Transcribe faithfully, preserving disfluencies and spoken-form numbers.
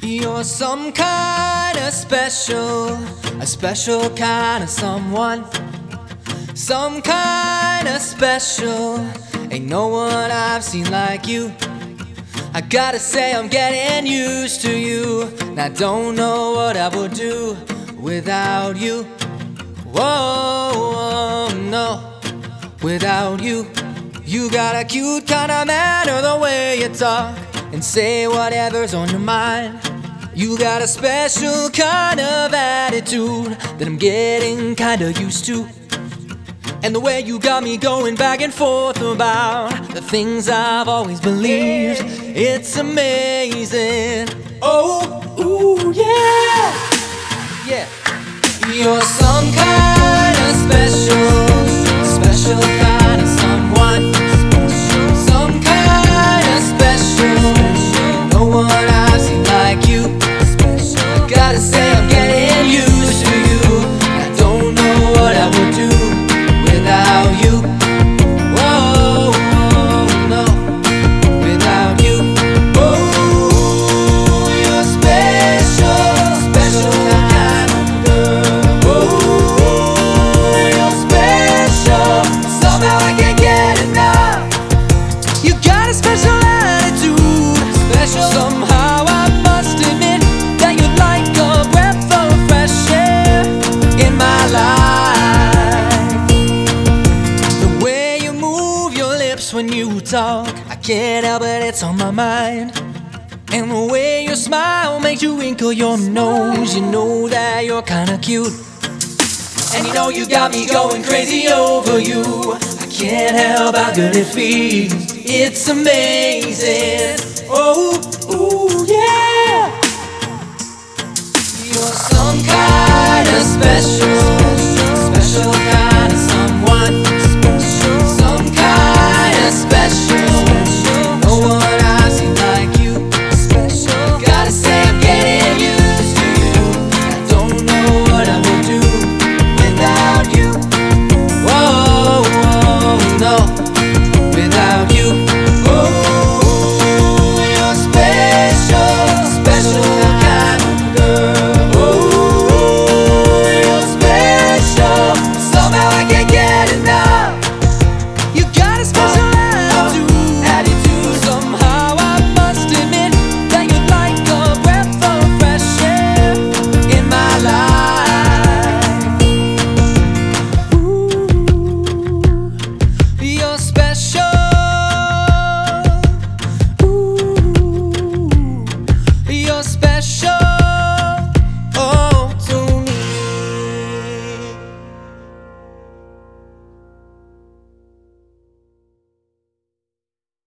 You're some kind of special, a special kind of someone. Some kind of special, ain't no one I've seen like you. I gotta say I'm getting used to you, and I don't know what I would do without you. Whoa, no, without you. You got a cute kind of manner, the way you talk and say whatever's on your mind. You got a special kind of attitude that I'm getting kinda used to. And the way you got me going back and forth about the things I've always believed, it's amazing. Oh, ooh, yeah, yeah. You're some kind of special, special kind of someone. Some kind of special, no one I've seen like you. Gotta say I'm getting used to you. I don't know what I would do without you. Whoa, no, without you. Oh, you're special, special kind of girl. Oh, you're special. Somehow I can't get enough. You got a special attitude, special. Somehow I must admit that you're like a breath of fresh air in my life. The way you move your lips when you talk, I can't help it, it's on my mind. And the way your smile makes you wrinkle your nose, you know that you're kinda cute. And you know you got me going crazy over you. I can't help how good it feels. It's amazing. Oh, ooh, yeah. You're some kind of special, special kind of someone. Some kind of special, no one I've seen like you. Gotta say I'm getting used to you. I don't know what I would do without you. Whoa, whoa, no, without you.